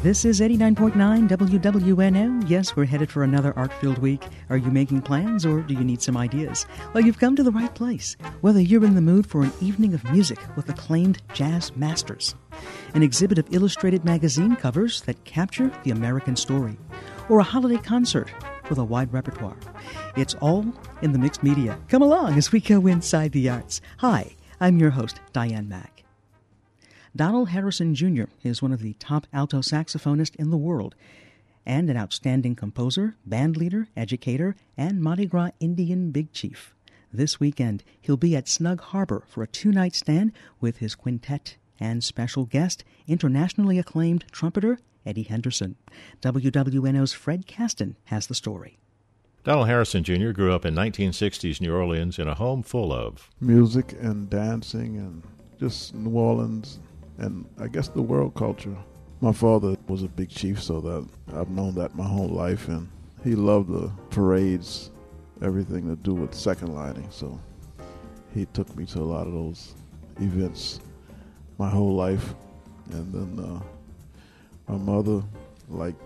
This is 89.9 WWNO. Yes, we're headed for another art-filled week. Are you making plans or do you need some ideas? Well, you've come to the right place. Whether you're in the mood for an evening of music with acclaimed jazz masters, an exhibit of illustrated magazine covers that capture the American story, or a holiday concert with a wide repertoire, it's all in the mixed media. Come along as we go inside the arts. Hi, I'm your host, Diane Mack. Donald Harrison Jr. is one of the top alto saxophonists in the world and an outstanding composer, band leader, educator, and Mardi Gras Indian big chief. This weekend, he'll be at Snug Harbor for a two-night stand with his quintet and special guest, internationally acclaimed trumpeter Eddie Henderson. WWNO's Fred Caston has the story. Donald Harrison Jr. grew up in 1960s New Orleans in a home full of music and dancing and just New Orleans and I guess the world culture. My father was a big chief, so that I've known that my whole life, and he loved the parades, everything to do with second lining, so he took me to a lot of those events my whole life. And then my mother liked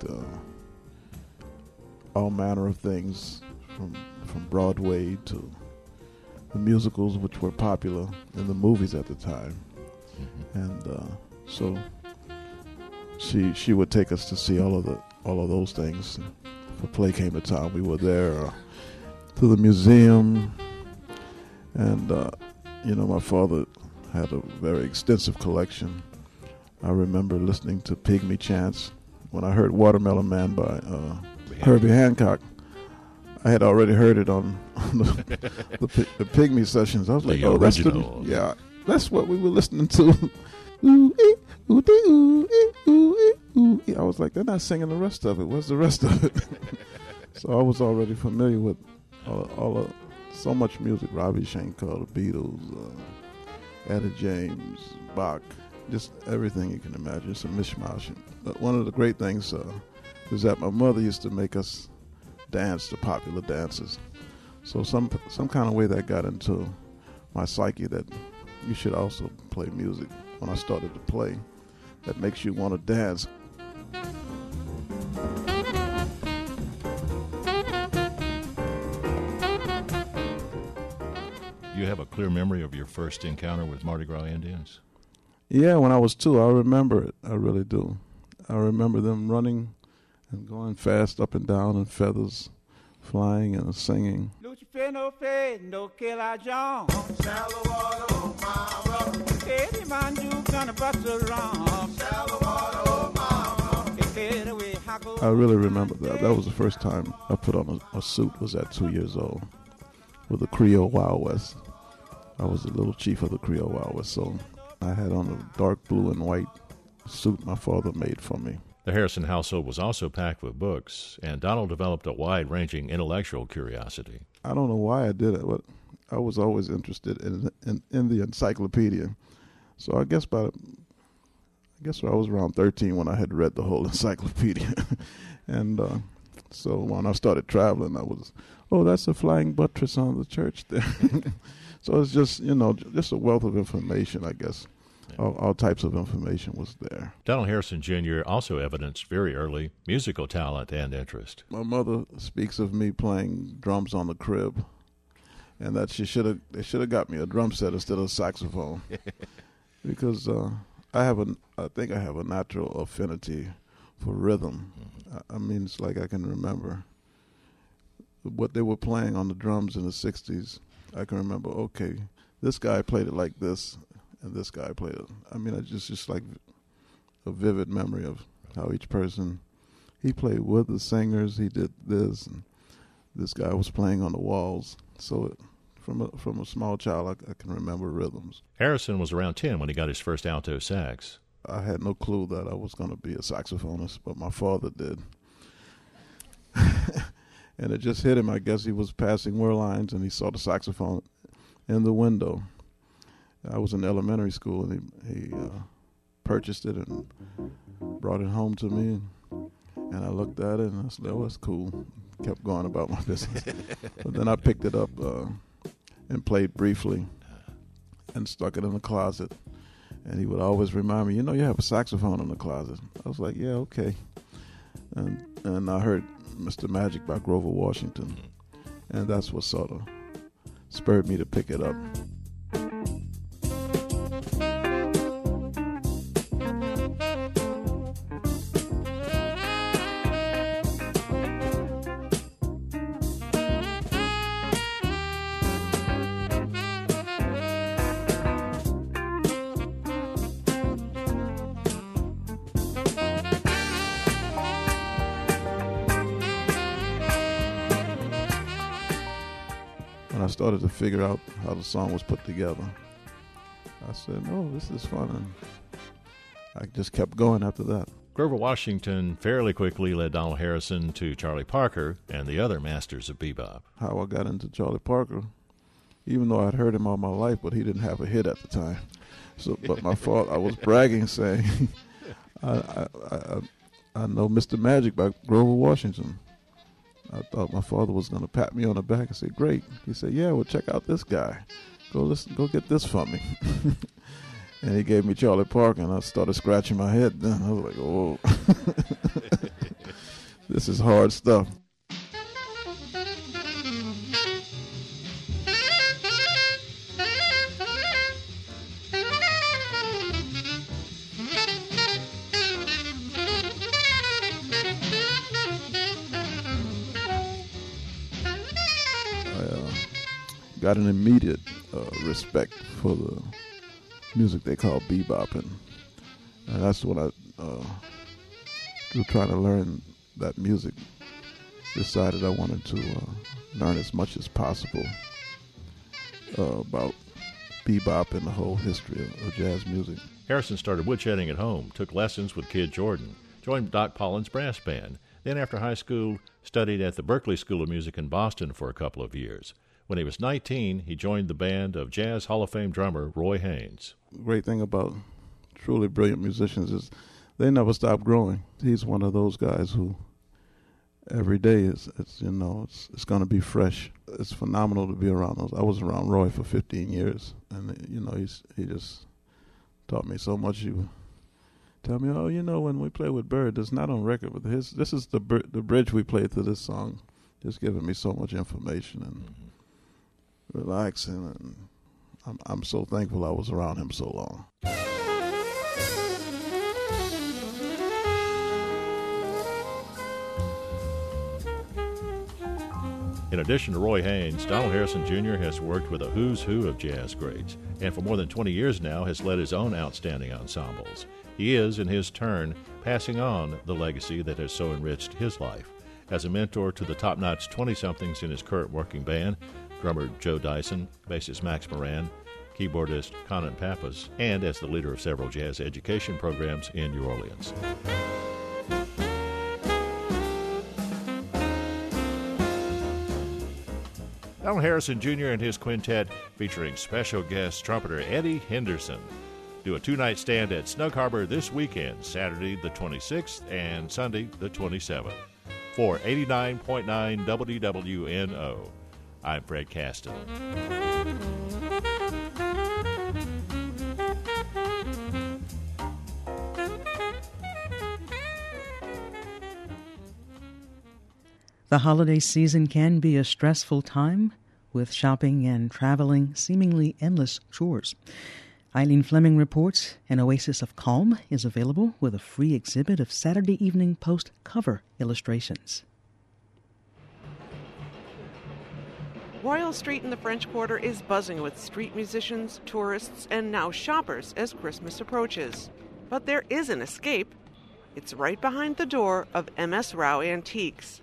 all manner of things, from Broadway to the musicals, which were popular in the movies at the time. And so she would take us to see all of those things. If a play came to town, we were there. To the museum, and my father had a very extensive collection. I remember listening to Pygmy Chants when I heard Watermelon Man by Herbie Hancock. I had already heard it on the Pygmy sessions. I was like, "Oh, original. That's what we were listening to." I was like, they're not singing the rest of it. What's the rest of it? So I was already familiar with so much music. Robbie Schenker, the Beatles, Etta James, Bach, just everything you can imagine. It's a mishmash. But one of the great things is that my mother used to make us dance to popular dances. So some kind of way that got into my psyche that you should also play music. When I started to play, that makes you want to dance. You have a clear memory of your first encounter with Mardi Gras Indians? Yeah, when I was 2, I remember it. I really do. I remember them running and going fast up and down, and feathers flying and singing. I really remember that. That was the first time I put on a suit, was at 2 years old, with the Creole Wild West. I was the little chief of the Creole Wild West, so I had on a dark blue and white suit my father made for me. The Harrison household was also packed with books, and Donald developed a wide-ranging intellectual curiosity. I don't know why I did it, but I was always interested in the encyclopedia. So I guess when I was around 13 when I had read the whole encyclopedia. And so when I started traveling, I was, that's a flying buttress on the church there. So it's just, just a wealth of information, I guess. All types of information was there. Donald Harrison Jr. also evidenced very early musical talent and interest. My mother speaks of me playing drums on the crib, and that they should have got me a drum set instead of a saxophone, because I think I have a natural affinity for rhythm. I mean, it's like I can remember what they were playing on the drums in the 60s. I can remember, okay, this guy played it like this, and this guy played it. I mean, it's just like a vivid memory of how each person, he played with the singers, he did this, and this guy was playing on the walls. So from a small child, I can remember rhythms. Harrison was around 10 when he got his first alto sax. I had no clue that I was going to be a saxophonist, but my father did. And it just hit him. I guess he was passing Whirl lines, and he saw the saxophone in the window. I was in elementary school, and he purchased it and brought it home to me. And I looked at it, and I said, that's cool. Kept going about my business. But then I picked it up and played briefly and stuck it in the closet. And he would always remind me, you have a saxophone in the closet. I was like, yeah, okay. And I heard Mr. Magic by Grover Washington, and that's what sort of spurred me to pick it up. When I started to figure out how the song was put together, I said, "Oh, this is fun," and I just kept going after that. Grover Washington fairly quickly led Donald Harrison to Charlie Parker and the other masters of bebop. How I got into Charlie Parker, even though I'd heard him all my life, but he didn't have a hit at the time. So, but my fault, I was bragging, saying, I know Mr. Magic by Grover Washington. I thought my father was going to pat me on the back and say, "Great." He said, "Yeah, well, check out this guy. Go get this for me." And he gave me Charlie Parker, and I started scratching my head. Then I was like, "Oh, this is hard stuff." Got an immediate respect for the music they call bebop, and that's when I was trying to learn that music. Decided I wanted to learn as much as possible about bebop and the whole history of jazz music. Harrison started woodshedding at home, took lessons with Kid Jordan, joined Doc Pollin's brass band, then after high school studied at the Berklee School of Music in Boston for a couple of years. When he was 19, he joined the band of Jazz Hall of Fame drummer Roy Haynes. The great thing about truly brilliant musicians is they never stop growing. He's one of those guys who every day it's going to be fresh. It's phenomenal to be around those. I was around Roy for 15 years, and he just taught me so much. He would tell me, when we play with Bird, it's not on record, but this is the bridge we played to this song. Just giving me so much information and relaxing, and I'm so thankful I was around him so long. In addition to Roy Haynes, Donald Harrison Jr. has worked with a who's who of jazz greats, and for more than 20 years now has led his own outstanding ensembles. He is, in his turn, passing on the legacy that has so enriched his life. As a mentor to the top-notch 20-somethings in his current working band, drummer Joe Dyson, bassist Max Moran, keyboardist Conan Pappas, and as the leader of several jazz education programs in New Orleans. Donald Harrison Jr. and his quintet, featuring special guest trumpeter Eddie Henderson, do a two-night stand at Snug Harbor this weekend, Saturday the 26th and Sunday the 27th. For 89.9 WWNO, I'm Fred Caston. The holiday season can be a stressful time, with shopping and traveling seemingly endless chores. Eileen Fleming reports an oasis of calm is available with a free exhibit of Saturday Evening Post cover illustrations. Royal Street in the French Quarter is buzzing with street musicians, tourists, and now shoppers as Christmas approaches. But there is an escape. It's right behind the door of MS Rao Antiques.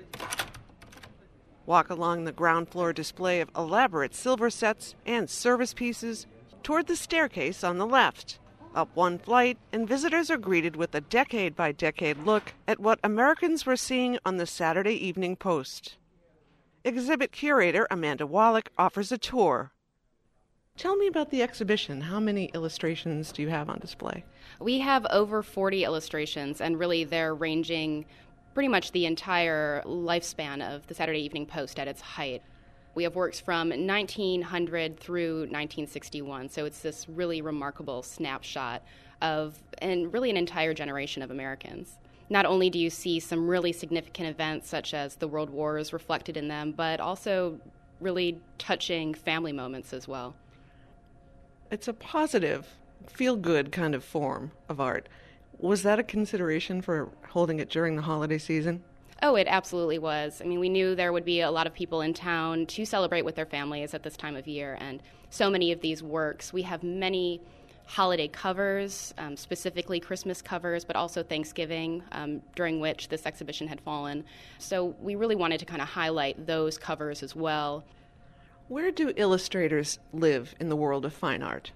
Walk along the ground floor display of elaborate silver sets and service pieces toward the staircase on the left. Up one flight, and visitors are greeted with a decade-by-decade look at what Americans were seeing on the Saturday Evening Post. Exhibit curator Amanda Wallach offers a tour. Tell me about the exhibition. How many illustrations do you have on display? We have over 40 illustrations, and really they're ranging pretty much the entire lifespan of the Saturday Evening Post at its height. We have works from 1900 through 1961, so it's this really remarkable snapshot of, and really an entire generation of Americans. Not only do you see some really significant events such as the World Wars reflected in them, but also really touching family moments as well. It's a positive, feel-good kind of form of art. Was that a consideration for holding it during the holiday season? Oh, it absolutely was. I mean, we knew there would be a lot of people in town to celebrate with their families at this time of year, and so many of these works, we have many holiday covers, specifically Christmas covers, but also Thanksgiving, during which this exhibition had fallen. So we really wanted to kind of highlight those covers as well. Where do illustrators live in the world of fine art?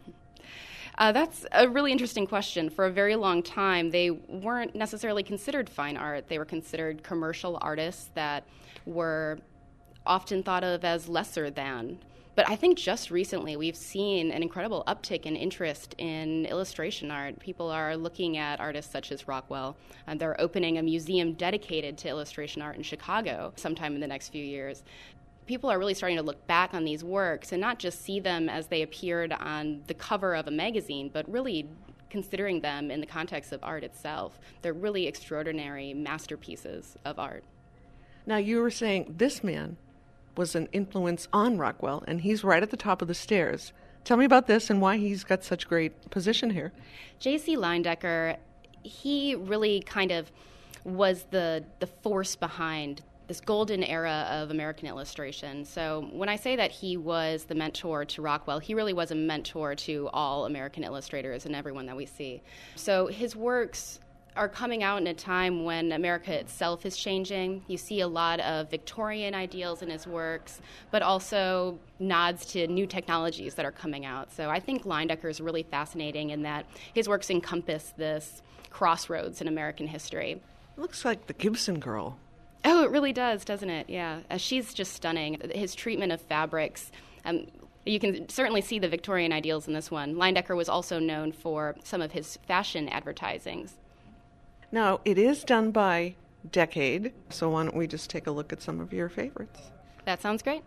That's a really interesting question. For a very long time, they weren't necessarily considered fine art. They were considered commercial artists that were often thought of as lesser than. But I think just recently we've seen an incredible uptick in interest in illustration art. People are looking at artists such as Rockwell, and they're opening a museum dedicated to illustration art in Chicago sometime in the next few years. People are really starting to look back on these works and not just see them as they appeared on the cover of a magazine, but really considering them in the context of art itself. They're really extraordinary masterpieces of art. Now, you were saying this man was an influence on Rockwell, and he's right at the top of the stairs. Tell me about this and why he's got such great position here. J.C. Leyendecker, he really kind of was the force behind this golden era of American illustration. So when I say that he was the mentor to Rockwell, he really was a mentor to all American illustrators and everyone that we see. So his works are coming out in a time when America itself is changing. You see a lot of Victorian ideals in his works, but also nods to new technologies that are coming out. So I think Leyendecker is really fascinating in that his works encompass this crossroads in American history. It looks like the Gibson girl. Oh, it really does, doesn't it? Yeah. She's just stunning. His treatment of fabrics, you can certainly see the Victorian ideals in this one. Leyendecker was also known for some of his fashion advertisings. Now, it is done by decade, so why don't we just take a look at some of your favorites? That sounds great.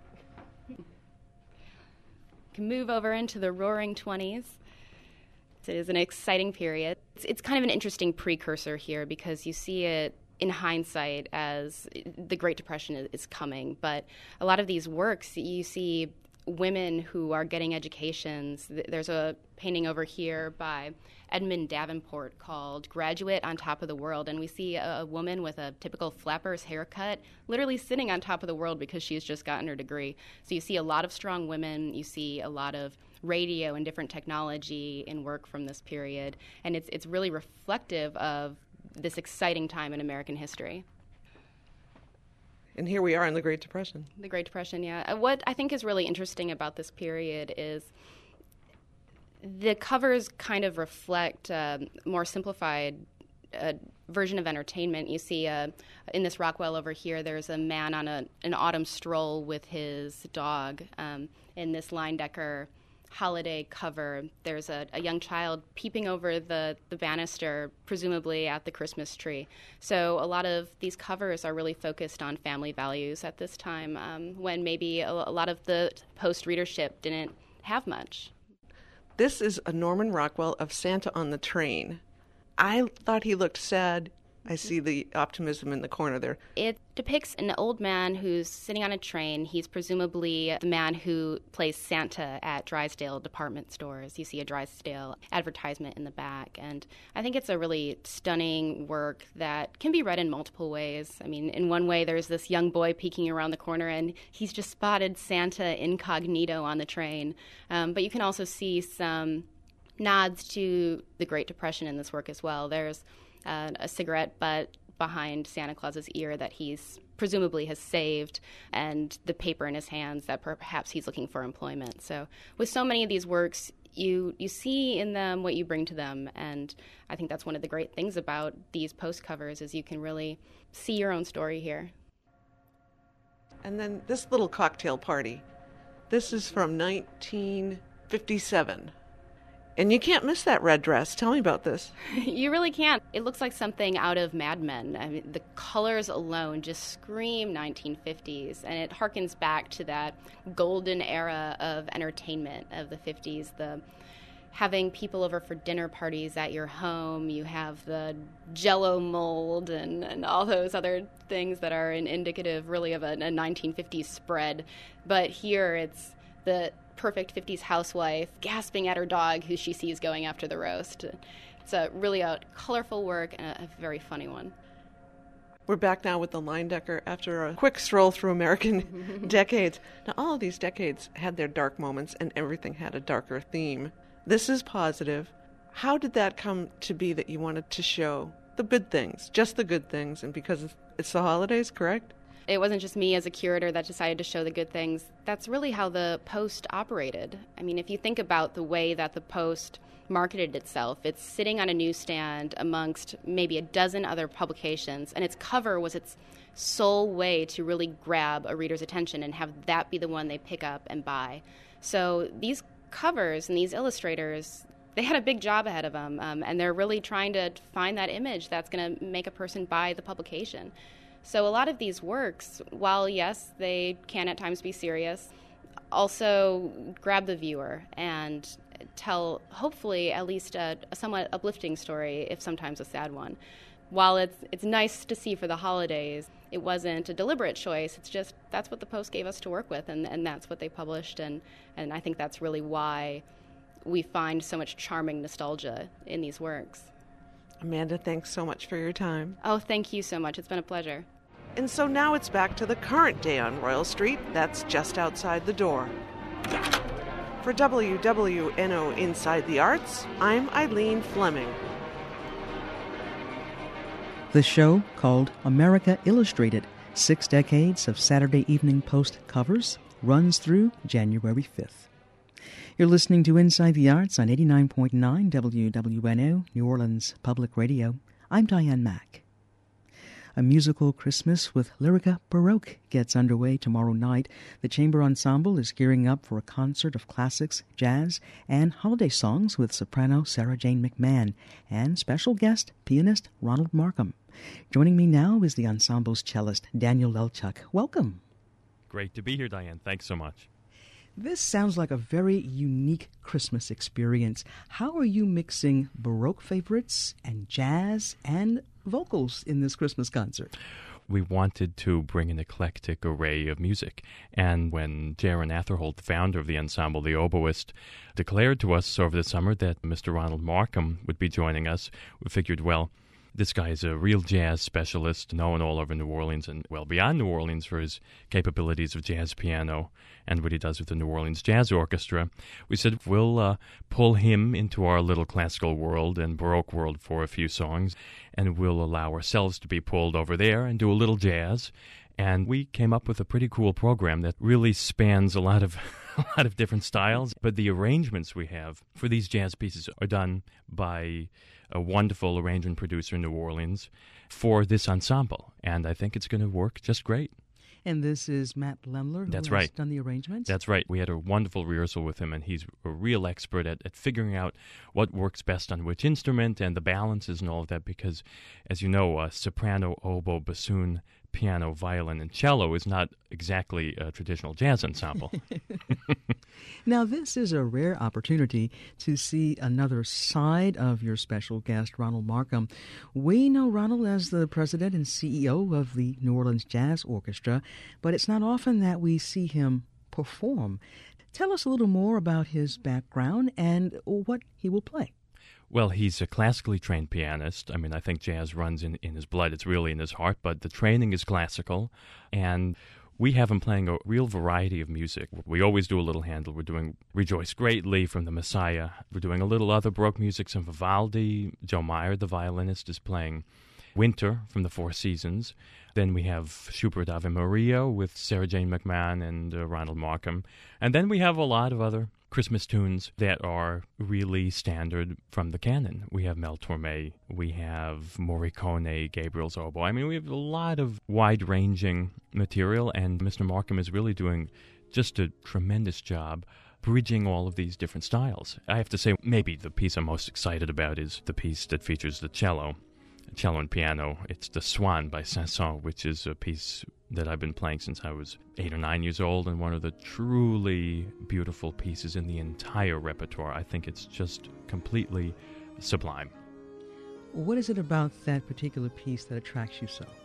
Can move over into the Roaring 20s. It is an exciting period. It's kind of an interesting precursor here because you see it in hindsight as the Great Depression is coming, but a lot of these works, you see women who are getting educations. There's a painting over here by Edmund Davenport called Graduate on Top of the World, and we see a woman with a typical flapper's haircut literally sitting on top of the world because she's just gotten her degree. So you see a lot of strong women, you see a lot of radio and different technology in work from this period, and it's really reflective of this exciting time in American history. And here we are in the Great Depression. The Great Depression, yeah. What I think is really interesting about this period is the covers kind of reflect a more simplified version of entertainment. You see in this Rockwell over here, there's a man on an autumn stroll with his dog. In this Leyendecker holiday cover, there's a young child peeping over the banister, presumably at the Christmas tree. So a lot of these covers are really focused on family values at this time, when maybe a lot of the post-readership didn't have much. This is a Norman Rockwell of Santa on the Train. I thought he looked sad. I see the optimism in the corner there. It depicts an old man who's sitting on a train. He's presumably the man who plays Santa at Drysdale department stores. You see a Drysdale advertisement in the back. And I think it's a really stunning work that can be read in multiple ways. I mean, in one way, there's this young boy peeking around the corner, and he's just spotted Santa incognito on the train. But you can also see some nods to the Great Depression in this work as well. There's a cigarette butt behind Santa Claus's ear that he's presumably has saved, and the paper in his hands that perhaps he's looking for employment. So with so many of these works, you see in them what you bring to them, and I think that's one of the great things about these post covers is you can really see your own story here. And then this little cocktail party. This is from 1957. And you can't miss that red dress. Tell me about this. You really can't. It looks like something out of Mad Men. I mean, the colors alone just scream 1950s, and it harkens back to that golden era of entertainment of the 50s, the having people over for dinner parties at your home. You have the Jell-O mold and all those other things that are indicative really of a 1950s spread. But here it's the perfect 50s housewife gasping at her dog who she sees going after the roast. It's really a colorful work and a very funny one. We're back now with the Leyendecker after a quick stroll through American decades. Now, all of these decades had their dark moments, and everything had a darker theme. This is positive. How did that come to be that you wanted to show the good things, just the good things, and because it's the holidays, correct? It wasn't just me as a curator that decided to show the good things. That's really how the Post operated. I mean, if you think about the way that the Post marketed itself, it's sitting on a newsstand amongst maybe a dozen other publications, and its cover was its sole way to really grab a reader's attention and have that be the one they pick up and buy. So these covers and these illustrators, they had a big job ahead of them, and they're really trying to find that image that's going to make a person buy the publication. So a lot of these works, while yes, they can at times be serious, also grab the viewer and tell, hopefully, at least a somewhat uplifting story, if sometimes a sad one. While it's nice to see for the holidays, it wasn't a deliberate choice. It's just that's what the Post gave us to work with, and that's what they published, and I think that's really why we find so much charming nostalgia in these works. Amanda, thanks so much for your time. Oh, thank you so much. It's been a pleasure. And so now it's back to the current day on Royal Street. That's just outside the door. For WWNO Inside the Arts, I'm Eileen Fleming. The show, called America Illustrated, 6 decades of Saturday Evening Post covers, runs through January 5th. You're listening to Inside the Arts on 89.9 WWNO, New Orleans Public Radio. I'm Diane Mack. A musical Christmas with Lyrica Baroque gets underway tomorrow night. The Chamber Ensemble is gearing up for a concert of classics, jazz, and holiday songs with soprano Sarah Jane McMahon and special guest pianist Ronald Markham. Joining me now is the ensemble's cellist Daniel Lelchuk. Welcome. Great to be here, Diane. Thanks so much. This sounds like a very unique Christmas experience. How are you mixing Baroque favorites and jazz and vocals in this Christmas concert? We wanted to bring an eclectic array of music. And when Jaron Atherholt, the founder of the ensemble, the oboist, declared to us over the summer that Mr. Ronald Markham would be joining us, we figured, well, this guy is a real jazz specialist, known all over New Orleans and well beyond New Orleans for his capabilities of jazz piano and what he does with the New Orleans Jazz Orchestra. We said we'll pull him into our little classical world and Baroque world for a few songs, and we'll allow ourselves to be pulled over there and do a little jazz. And we came up with a pretty cool program that really spans a lot of different styles. But the arrangements we have for these jazz pieces are done by a wonderful arrangement producer in New Orleans for this ensemble. And I think it's going to work just great. And this is Matt Lemler, who has done the arrangements? That's right. We had a wonderful rehearsal with him, and he's a real expert at figuring out what works best on which instrument and the balances and all of that, because, as you know, soprano, oboe, bassoon, piano, violin, and cello is not exactly a traditional jazz ensemble. Now, this is a rare opportunity to see another side of your special guest, Ronald Markham. We know Ronald as the president and CEO of the New Orleans Jazz Orchestra, but it's not often that we see him perform. Tell us a little more about his background and what he will play. Well, he's a classically trained pianist. I mean, I think jazz runs in his blood. It's really in his heart, but the training is classical, and we have him playing a real variety of music. We always do a little Handel. We're doing Rejoice Greatly from the Messiah. We're doing a little other Baroque music, some Vivaldi. Joe Meyer, the violinist, is playing Winter from the Four Seasons. Then we have Schubert Ave Maria with Sarah Jane McMahon and Ronald Markham. And then we have a lot of other Christmas tunes that are really standard from the canon. We have Mel Torme, we have Morricone, Gabriel's oboe. I mean, we have a lot of wide-ranging material, and Mr. Markham is really doing just a tremendous job bridging all of these different styles. I have to say, maybe the piece I'm most excited about is the piece that features the cello and piano. It's The Swan by Saint-Saëns, which is a piece that I've been playing since I was 8 or 9 years old, and one of the truly beautiful pieces in the entire repertoire. I think it's just completely sublime. What is it about that particular piece that attracts you so?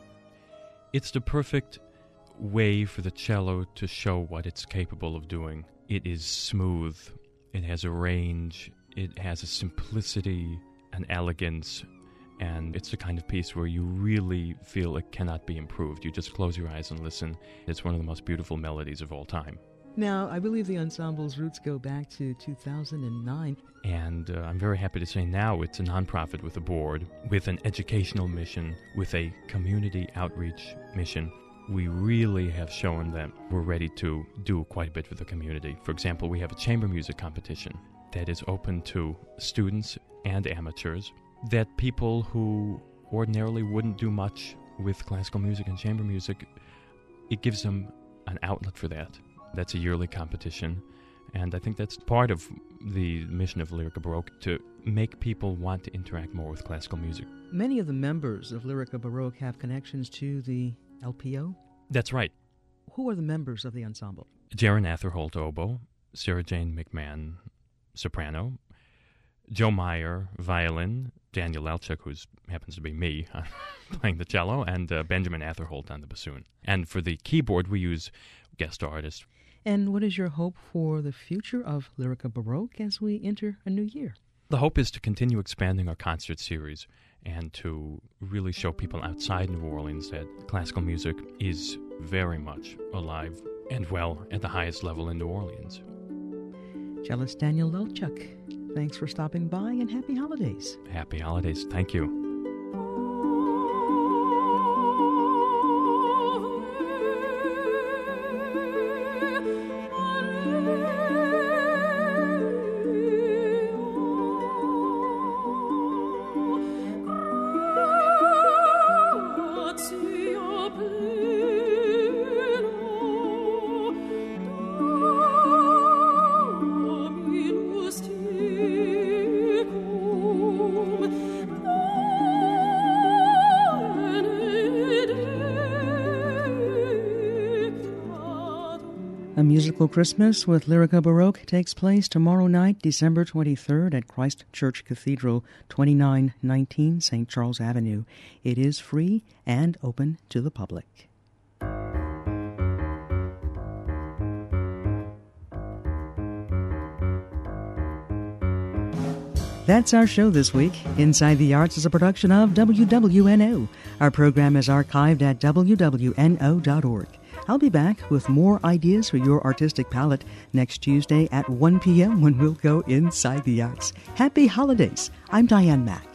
It's the perfect way for the cello to show what it's capable of doing. It is smooth, it has a range, it has a simplicity, an elegance, and it's the kind of piece where you really feel it cannot be improved. You just close your eyes and listen. It's one of the most beautiful melodies of all time. Now, I believe the ensemble's roots go back to 2009. And I'm very happy to say now it's a nonprofit with a board, with an educational mission, with a community outreach mission. We really have shown that we're ready to do quite a bit for the community. For example, we have a chamber music competition that is open to students and amateurs, that people who ordinarily wouldn't do much with classical music and chamber music, it gives them an outlet for that. That's a yearly competition, and I think that's part of the mission of Lyrica Baroque, to make people want to interact more with classical music. Many of the members of Lyrica Baroque have connections to the LPO? That's right. Who are the members of the ensemble? Jaron Atherholt, oboe, Sarah Jane McMahon, soprano, Joe Meyer, violin, Daniel Lelchuk, who happens to be me, playing the cello, and Benjamin Atherholt on the bassoon. And for the keyboard, we use guest artists. And what is your hope for the future of Lyrica Baroque as we enter a new year? The hope is to continue expanding our concert series and to really show people outside New Orleans that classical music is very much alive and well at the highest level in New Orleans. Cellist Daniel Lelchuk, thanks for stopping by, and happy holidays. Happy holidays. Thank you. A Musical Christmas with Lyrica Baroque takes place tomorrow night, December 23rd at Christ Church Cathedral, 2919 St. Charles Avenue. It is free and open to the public. That's our show this week. Inside the Arts is a production of WWNO. Our program is archived at wwno.org. I'll be back with more ideas for your artistic palette next Tuesday at 1 p.m. when we'll go inside the arts. Happy holidays. I'm Diane Mack.